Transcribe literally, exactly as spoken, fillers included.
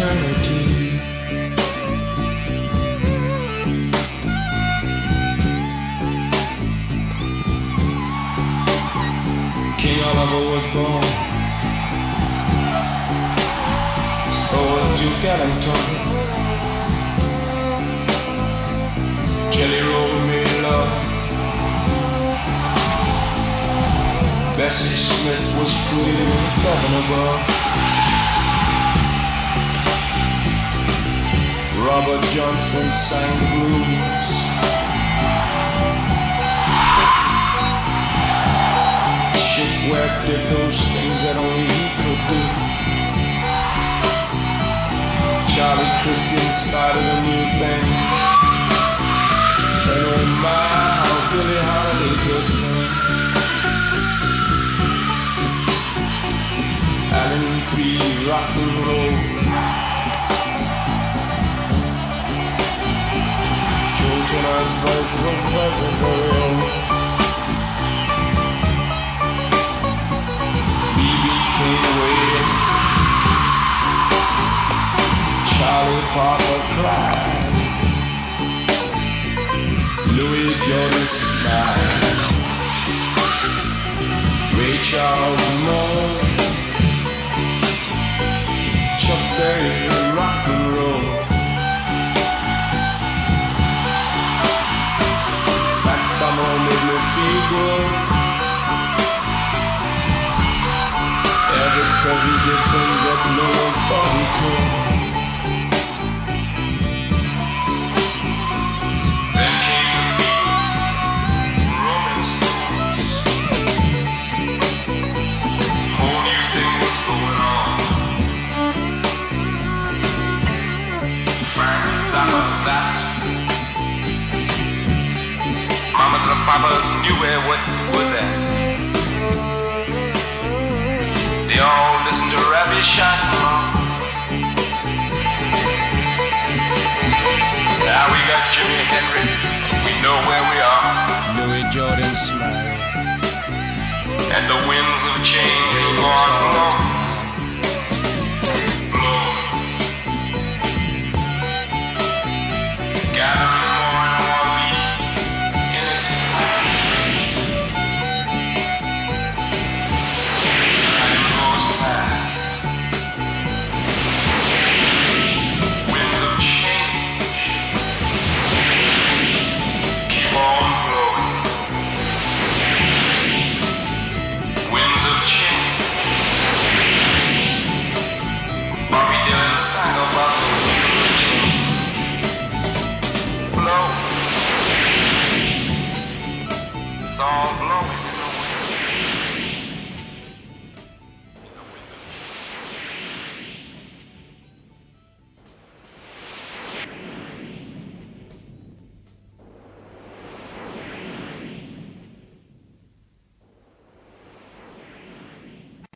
eternity. King Oliver was born, so was Duke Ellington. Jelly Roll made love. Bessie Smith was pretty in heaven above. Robert Johnson sang the blues. Chick Ware did those things that only he could do. Charlie Christian started a new thing. And oh my, how Billie Holiday could sing. Alan Freed, rock and roll. Joe Turner's voice was very, very old. B B King waited. Charlie Parker cried. Louis Jordan smiled. Ray Charles moaned. Chuck Berry, rock and roll. That summer made me feel good. Elvis Presley did things that no one thought he could. Then came the Beatles, Rolling Stones. Whole new thing was going on. Zappa, zap. Mamas and papas knew where what was at. They all listened to Ravi Shankar. Now we got Jimi Hendrix. We know where we are. Louis Jordan smiled. And the winds of change ain't gone